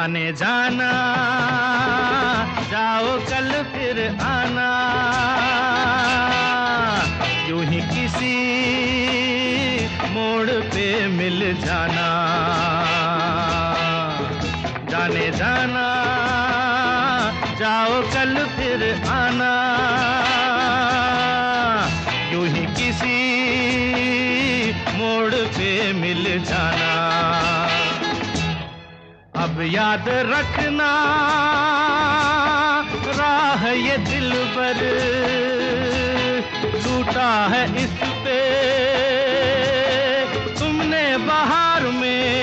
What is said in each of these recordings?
जाने जाना, जाओ कल फिर आना, यूं ही किसी मोड़ पे मिल जाना। जाने जाना, जाओ कल फिर आना, यूं ही किसी मोड़ पे मिल जाना। अब याद रखना राह ये दिल पर टूटा है इस पे तुमने बहार में,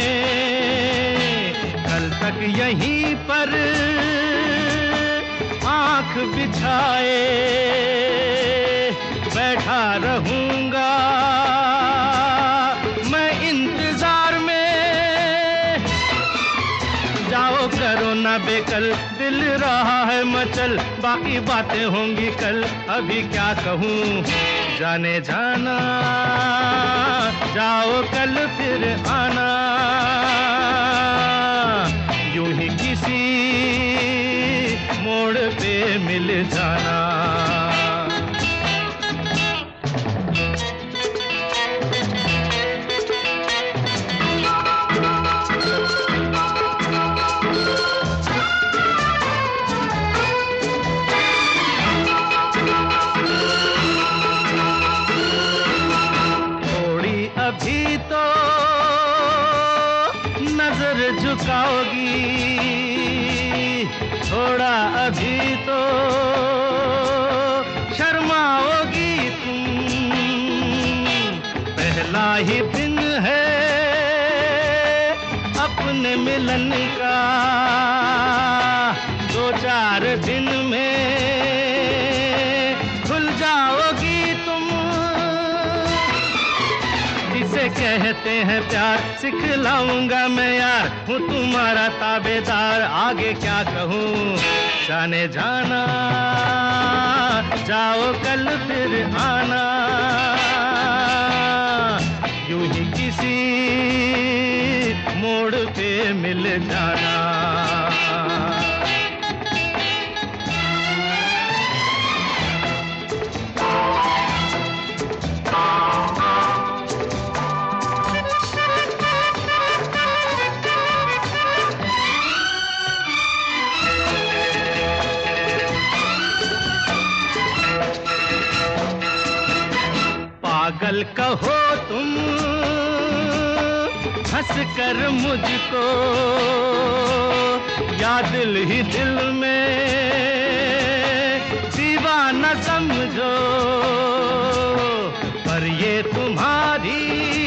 कल तक यहीं पर आँख बिछाए बैठा रहूंगा मैं इंतजार में। जाओ करो ना बेकल, दिल रहा है मचल, बाकी बातें होंगी कल, अभी क्या कहूँ। जाने जाना, जाओ कल फिर आना, यूं ही किसी मोड़ पे मिल जाना। अभी तो नजर झुकाओगी, थोड़ा अभी तो शर्माओगी तुम, पहला ही दिन है अपने मिलन का, दो चार दिन में भूल जाओगी तुम। जिसे कहते हैं प्यार सिखलाऊंगा मैं यार, हूँ तुम्हारा ताबेदार, आगे क्या कहूँ। जाने जाना, जाओ कल फिर आना, यूं ही किसी मोड़ पे मिल जाना। पागल कहो तुम हंस कर मुझको, या दिल ही दिल में दीवाना समझो, पर ये तुम्हारी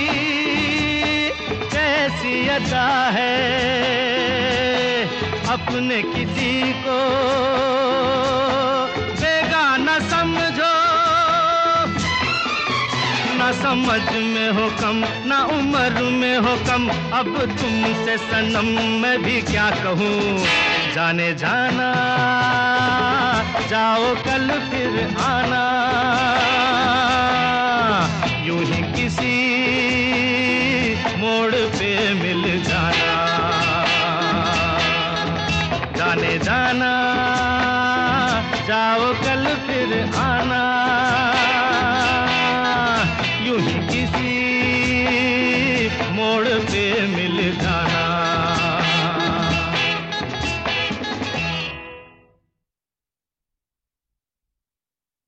कैसी अदा है, अपने किसी को बेगाना समझो। ना समझ में हो कम, ना उम्र में हो कम, अब तुमसे सनम मैं भी क्या कहूँ। जाने जाना, जाओ कल फिर आना, यूं ही किसी मोड़ पे मिल जाना। जाने जाना, जाओ कल फिर आना, यूं ही किसी मोड़ पे मिल जाना।